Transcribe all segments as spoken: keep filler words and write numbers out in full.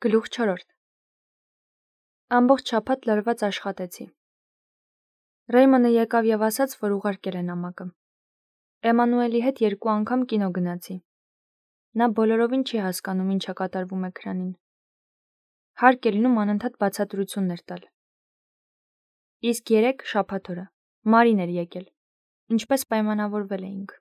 Գլուխ չորրորդ Ամբողջ շաբաթ լարված աշխատեցի։ Ռեյմոնը եկավ և ասաց, որ ուղարկել է նամակը։ Էմանուելի հետ երկու անգամ կինո գնացի։ Նա բոլորովին չի հասկանում ինչ է կատարվում էկրանին։ Հարկ է լինում անընդհատ բացատրություններ տալ։ Իսկ երեկ շաբաթ օրը Մարին էր եկել, ինչպես պայմանավորվել էինք։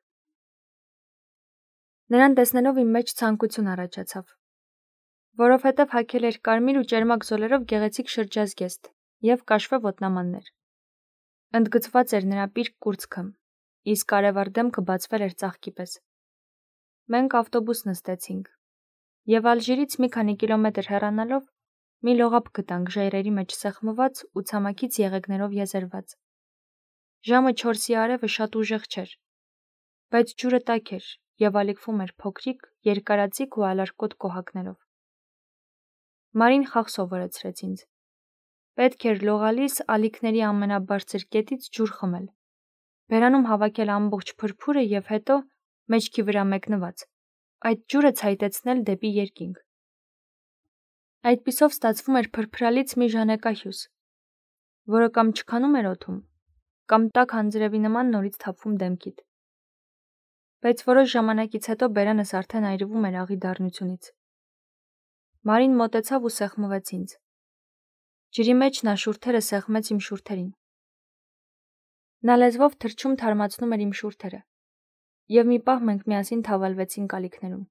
Նրան տեսնելով իմ մեջ ցանկություն առաջացավ, որովհետև հագել էր կարմիր ու ճերմակ զոլերով գեղեցիկ շրջազգեստ և կաշվե ոտնամաններ։ Ընդգծված էր նրա պիրկ կուրծքը, իսկ արևառ դեմքը բացվել էր ծաղկի պես։ Մենք ավտոբուս նստեցինք, և Ալժիրից մի քանի կիլոմետր հեռանալով մի լողափ գտանք ժայռերի մեջ սեղմված ու ցամաքից եղեգներով եզերված։ Ժամը չորսի արևը շատ ուժեղ չէր, բայց ջուրը տաք էր և ալիքվում էր փոքրիկ, երկարաձիգ ու ալարկոտ կոհակներով։ Մարին խաղ սովորեցրեց ինձ։ Պետք էր լողալիս ալիքների ամենաբարձր կետից ջուր խմել, բերանում հավաքել ամբողջ փրփուրը և հետո, մեջքի վրա մեկնված, այդ ջուրը ցայտեցնել դեպի երկինք։ Այդպիսով ստացվում էր փրփրալից մի ժանեկահյուս, որը կամ չքանում էր օդում, կամ տաք անձրևի նման նորից թափվում դեմքիդ։ Բայց որոշ ժամանակից հետո բերանս արդեն այրվում էր աղի դառնությունից։ Մարին մոտեցավ ու սեղմվեց ինձ։ Ջրի մեջ նա շուրթերը սեղմեց իմ շուրթերին։ Նա լեզվով թռչում թարմացնում էր իմ շուրթերը, և մի պահ մենք միասին թավալվեցինք ալիքներում։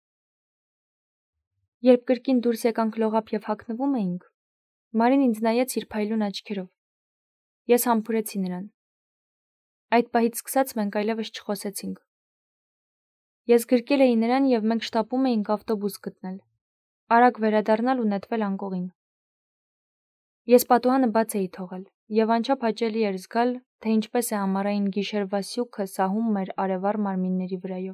Երբ կրկին դուրս եկանք լողափ և հագնվում էինք, Մարին ինձ նայեց իր փայլուն աչքերով։ Ես համբուրեցի նրան։ Այդ պահից սկսած մենք այլևս չխոսեցինք։ Ես գրկել էի նրան և մենք շտապում էինք ավտոբուս գտնել, արագ վերադառնալ ու նետվել անկողին։ Ես պատուհանը բաց էի թողել, և անչափ հաճելի էր զգալ, թե ինչպես է ամառային գիշերվա սյուքը սահում մեր արևառ մարմինների վրայով։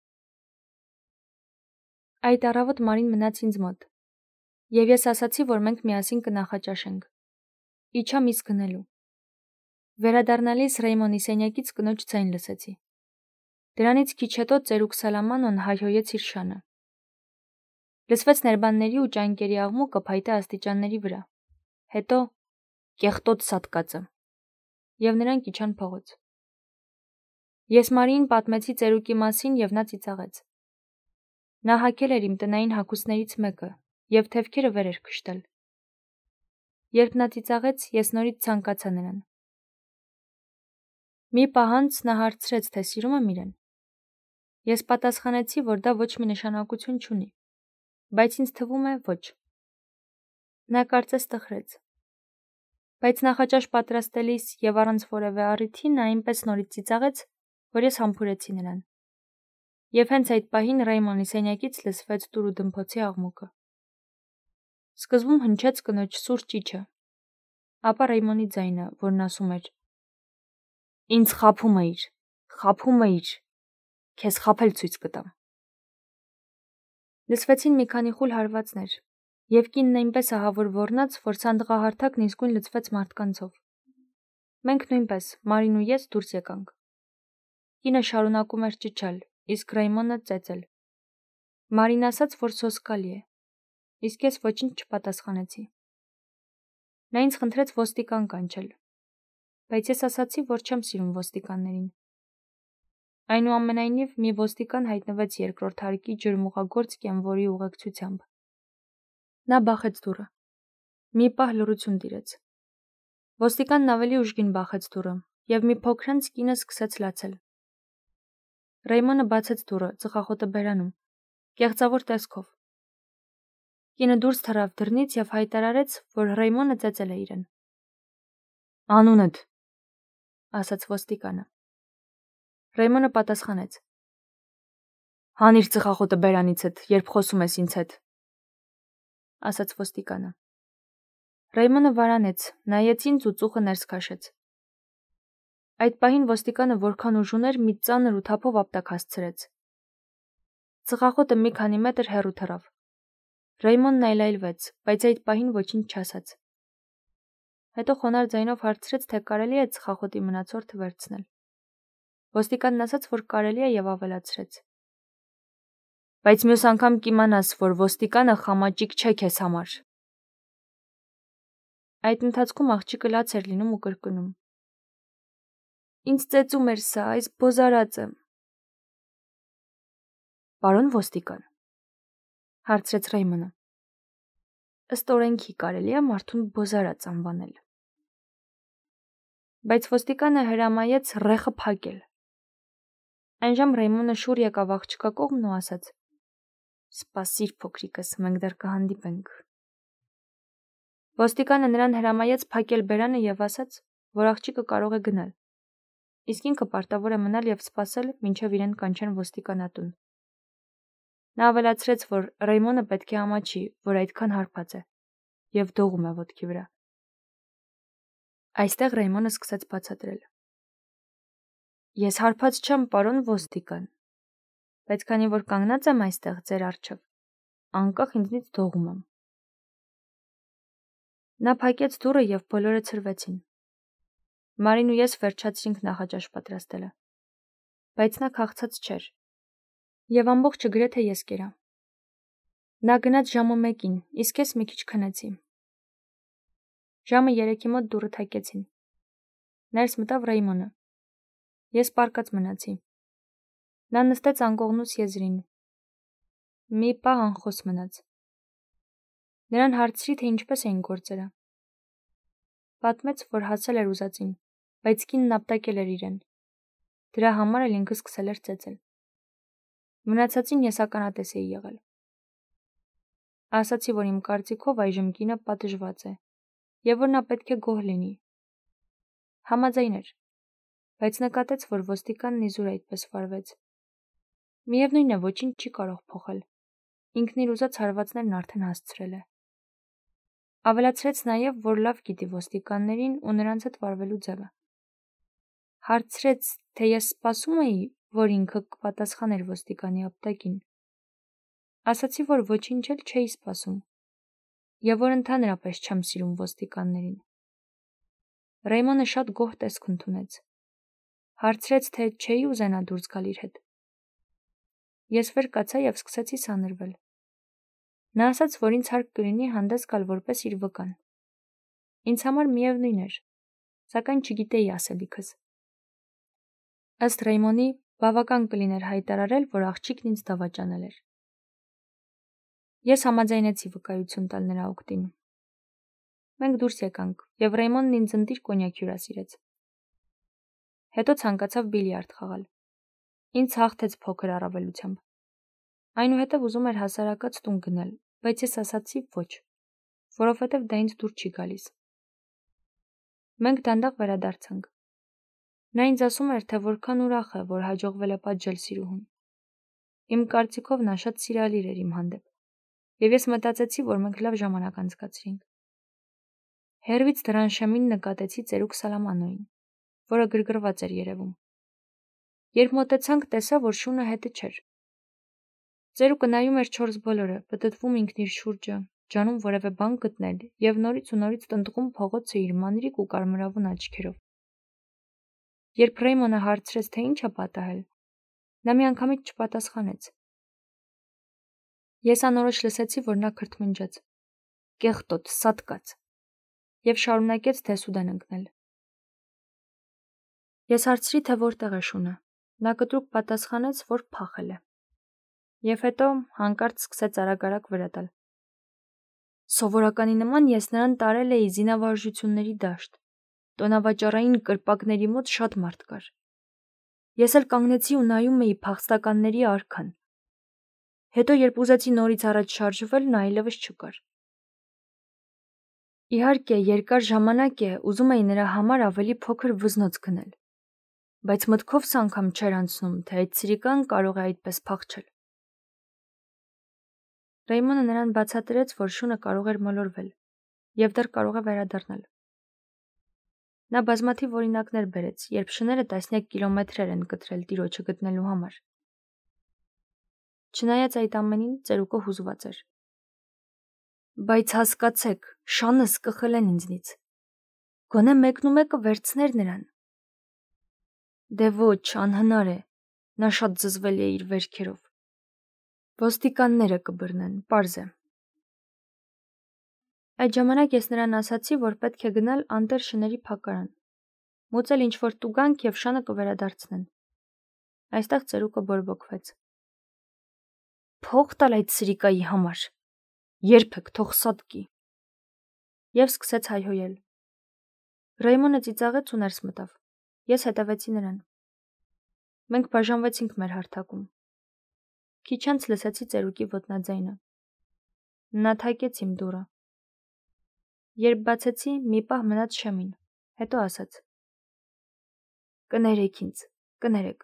Այդ առավոտ Մարին մնաց ինձ մոտ, և ես ասացի, որ մենք միասին կնախաճաշենք։ Իջա միս գնելու։ Վերադառնալիս Ռեյմոնի սենյակից կնոջ ձայն լսեցի։ Դրանից քիչ հետո ծերուկ Սալամանոն հայհոյեց իր շանը։ Լսվեց ներբանների ու ճանկերի աղմուկը փայտե աստիճանների վրա, հետո կեղտոտ սատկածը, և նրանք իջան փողոց։ Ես Մարիին պատմեցի ծերուկի մասին, և նա ծիծաղեց։ Նա հագել էր իմ տնային հագուստներից մեկը և թևքերը վեր էր քշտել։ Երբ նա ծիծաղեց, ես նորից ցանկացա նրան։ Մի պահ անց նա հարցրեց, թե սիրում եմ իրեն։ Ես պատասխանեցի, որ դա ոչ մի նշանակություն չունի, բայց ինձ թվում է ոչ։ Նա կարծես տխրեց։ Բայց նախաճաշ պատրաստելիս և առանց որևէ առիթի նա այնպես նորից ծիծաղեց, որ ես համբուրեցի նրան։ Եվ հենց այդ պահին Ռեյմոնի սենյակից լսվեց տուր ու դմփոցի աղմուկը։ Սկզբում հնչեց կնոջ սուր ճիչը, ապա Ռեյմոնի ձայնը, որն ասում էր. «Ինձ խաբում էիր, խաբում էիր, քեզ խաբել ցույց կտամ»։ Լսվեցին մի քանի խուլ հարվածներ, և կինն այնպես ահավոր ոռնաց, որ սանդղահարթակն իսկույն լցվեց մարդկանցով։ Մենք նույնպես, Մարին ու ես, դուրս եկանք։ Կինը շարունակում էր ճչալ, իսկ Ռեյմոնը ծեծել։ Մարին ասաց, որ սոսկալի է, իսկ ես ոչինչ չպատասխանեցի։ Նա ինձ խնդրեց ոստիկան կանչել, բայց ես ասացի, որ չեմ սիրում ոստիկաններին։ Այնուամենայնիվ, մի ոստիկան հայտնվեց երկրորդ հարկի ջրմուղագործ կենվորի ուղեկցությամբ։ Նա բախեց դուռը։ Մի պահ լռություն տիրեց։ Ոստիկանն ավելի ուժգին բախեց դուռը, և մի փոքրանց կինը սկսեց լացել։ Ռեյմոնը բացեց դուռը, ծխախոտը բերանում, կեղծավոր տեսքով։ Կինը դուրս թռավ դռնից և հայտարարեց, որ Ռեյմոնը ծեծել է իրեն։ «Անունդ», ասաց ոստիկանը։ Ռեյմոնը պատասխանեց. «Հանիր ծխախոտը բերանիցդ, երբ խոսում ես ինձ հետ», ասաց ոստիկանը։ Ռեյմոնը վարանեց, նայեց ինձ ու ծուխը ներս քաշեց։ Այդ պահին ոստիկանը որքան ուժ ուներ, մի ծանր ու թափով ապտակ հասցրեց։ Ծխախոտը մի քանի մետր հեռու թռավ։ Ռեյմոնն այլայլվեց, բայց այդ պահին ոչինչ չասաց։ Հետո խոնարհ ձայնով հարցրեց, թե կարելի է ծխախոտի մնացորդը վերցնել։ Ոստիկանն ասաց, որ կարելի է, և ավելացրեց. Բայց մյուս անգամ կիմանաս, որ ոստիկանը խամաճիկ չէ քեզ համար։ Այդ ընթացքում աղջիկը լաց էր լինում ու կրկնում. Ինձ ծեծում էր սա, այս բոզարածը։ Պարոն ոստիկան, հարցրեց Ռեյմոնը։ Ըստ օրենքի կարելի է մարդուն բոզարած անվանել։ Բայց ոստիկանը հրամայեց ռեխը փակել։ Այնժամ Ռեյմոնը շուռ եկավ աղջկա կողմն ու ասաց. Սպասիր փոքրիկս, մենք դեռ կհանդիպենք։ Ոստիկանը նրան հրամայեց փակել բերանը և ասաց, որ աղջիկը կարող է գնալ, իսկ ինքը պարտավոր է մնալ և սպասել, մինչև իրեն կանչեն ոստիկանատուն։ Նա ավելացրեց, որ Ռեյմոնը պետք է ամաչի, որ այդքան հարբած է, և դողում է ոտքի վրա։ Այստեղ Ռեյմոնը սկսեց բացատրել. Ես հարբած չեմ, պարոն ոստիկան, բայց քանի որ կանգնած եմ այստեղ ձեր առջև, անկախ ինձնից դողում եմ։ Նա փակեց դուռը և բոլորը ցրվեցին։ Մարին ու ես վերջացրինք նախաճաշ պատրաստելը, բայց նա քաղցած չէր, և ամբողջը գրեթե ես կերա։ Նա գնաց ժամը մեկին, իսկ ես մի քիչ քնեցի։ Ժամը երեքի մոտ դուռը թակեցին։ Ներս մտավ Ռեյմոնը։ Ես պառկած մնացի։ Նա նստեց անկողնուս եզրին։ Մի պահ անխոս մնաց։ Նրան հարցրի, թե ինչպես էին գործերը։ Պատմեց, որ հասել էր ուզածին, բայց կինն ապտակել էր իրեն։ Դրա համար էլ ինքը սկսել էր ծեծել։ Մնացածին ես ականատես էի եղել։ Ասացի, որ իմ կարծիքով այժմ կինը պատժված է, և որ նա պետք է գոհ լինի։ Համաձայն էր, բայց նկատեց, որ ոստիկանն իզուր այդպես վարվեց։ Միևնույն է, ոչինչ չի կարող փոխել։ Ինքն իր ուզած հարվածներն արդեն հասցրել է։ Ավելացրեց նաև, որ լավ գիտի ոստիկաններին ու նրանց հետ վարվելու ձևը։ Հարցրեց, թե ես սպասում էի, որ ինքը կպատասխաներ ոստիկանի ապտակին։ Ասացի, որ ոչինչ էլ չէի սպասում, և որ ընդհանրապես չեմ սիրում ոստիկաններին։ Ռեյմոնը շատ գոհ տեսք ընդունեց։ Հարցրեց, թե չէի ուզենա դուրս գալ իր հետ։ Ես վեր կացա և սկսեցի սանրվել։ Նա ասաց, որ ինձ հարկ կլինի հանդես գալ որպես իր վկան։ Ինձ համար միևնույն էր, սակայն չգիտեի ասելիքս։ Ըստ Ռեյմոնի, բավական կլիներ հայտարարել, որ աղջիկն ինձ դավաճանել էր։ Ես համաձայնեցի վկայություն տալ նրա օգտին։ Մենք դուրս եկանք, և Ռեյմոնն ինձ ընտիր կոնյակ հյուրասիրեց։ Հետո ցանկացավ բիլիարդ խաղալ։ Ինձ հաղթեց փոքր առավելությամբ։ Այնուհետև ուզում էր հասարակած տուն գնել, բայց ես ասացի ոչ, որովհետև դա ինձ դուր չի գալիս։ Մենք դանդաղ վերադարձանք։ Նա ինձ ասում էր, թե որքան ուրախ է, որ հաջողվել է պատժել սիրուհուն։ Իմ կարծիքով նա շատ սիրալիր էր իմ հանդեպ, և ես մտածեցի, որ մենք լավ ժամանակ անցկացրինք։ Հեռվից դռան շեմին նկատեցի ծերուկ Սալամանոյին, որը գրգռված էր երևում։ Երբ մոտեցանք, տեսա, որ շունը հետը չէր։ Ծերուկը նայում էր չորս բոլորը, պտտվում ինքն իր շուրջը, ջանում որևէ բան գտնել և նորից ու նորից տնտղում փողոցը իր մանրիկ ու կարմրավուն աչքերով։ Երբ Ռեյմոնը հարցրեց, թե ինչ է պատահել, նա միանգամից չպատասխանեց։ Ես անորոշ լսեցի, որ նա քրթմնջաց. «Կեղտոտ, սատկած» և շարունակեց դեսուդեն ընկնել։ Ես հարցրի, թե որտեղ է շունը։ Նա կտրուկ պատասխանեց, որ փախել է։ Եվ հետո հանկարծ սկսեց արագ-արագ վրա տալ։ Սովորականի նման ես նրան տարել էի զինավարժությունների դաշտ։ Տոնավաճառային կրպակների մոտ շատ մարդ կար։ Ես էլ կանգնեցի ու նայում էի փախստականների արքան։ Հետո երբ ուզեցի նորից առաջ շարժվել, նա այլևս չկար։ Իհարկե, երկար ժամանակ է, ուզում էի նրա համար ավելի փոքր վզնոց գնել, բայց մտքովս անգամ չէր անցնում, թե այդ սրիկան կարող է այդպես փախչել։ Ռեյմոնը նրան բացատրեց, որ շունը կարող էր մոլորվել և դեռ կարող է վերադառնալ։ Նա բազմաթիվ օրինակներ բերեց, երբ շները տասնյակ կիլոմետրեր են կտրել տիրոջը գտնելու համար։ Չնայած այդ ամենին, ծերուկը հուզված էր։ Բայց հասկացեք, շանս կխլեն ինձնից։ Գոնե մեկն ու մեկը վերցներ նրան։ Դե ոչ, անհնար է, նա շատ զզվել է իր վերքերով։ Ոստիկանները կբռնեն, պարզ է։ Այդ ժամանակ ես նրան ասացի, որ պետք է գնալ անտեր շների փակարան, մուծել ինչ-որ տուգանք և շանը կվերադարձնեն։ Այստեղ ծերուկը բորբոքվեց։ Փող տալ այդ սրիկայի համար, երբեք թող սատկի։ Եվ սկսեց հայհոյել։ Ռեյմոնը ծիծաղեց ու ներս մտավ։ Ես հետևեցի նրան։ Մենք բաժանվեցինք մեր հարթակում։ Քիչ անց լսեցի ծերուկի ոտնաձայնը։ Նա թակեց իմ դուռը։ Երբ բացեցի, մի պահ մնաց շեմին, հետո ասաց. Կներեք ինձ, կներեք։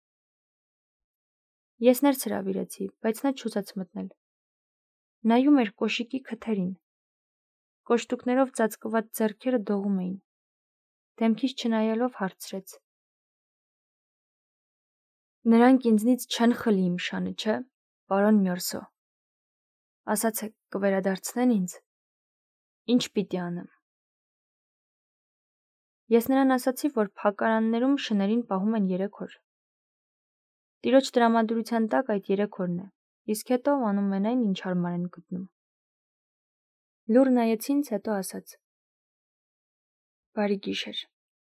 Ես ներս հրավիրեցի, բայց նա չուզեց մտնել։ Նայում էր կոշիկի քթերին։ Կոշտուկներով ծածկված ձեռքերը դողում էին։ Դեմքից չնայելով հարցրեց. Նրանք ինձնից չեն խլի իմ շանը, չէ, պարոն Մյորսո։ Ասացեք, կվերադարձնեն ինձ։ Ինչ պիտի անեմ։ Ես նրան ասացի, որ փակարաններում շներին պահում են երեք օր։ Տիրոջ տրամադրության տակ այդ երեք օրն է, իսկ հետո անում են այն, ինչ հարմար են գտնում։ Լուր նայեց ինձ, հետո ասաց. Բարի գիշեր։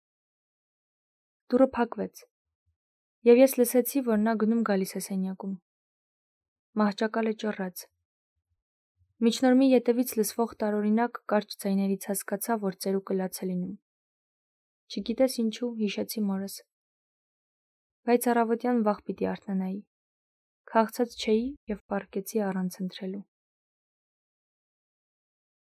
Դուռը փակվեց, և ես լսեցի, որ նա գնում գալիս է սենյակում։ Մահճակալը ճռռաց։ Միջնորմի ետևից լսվող տարօրինակ կարճ ձայներից հասկացա, որ ծերուկը լաց է լինում։ Չգիտես ինչու հիշեցի մորս։ Բայց առավոտյան վաղ պիտի արթնանայի։ Քաղցած չէի և պառկեցի առանց ընթրելու։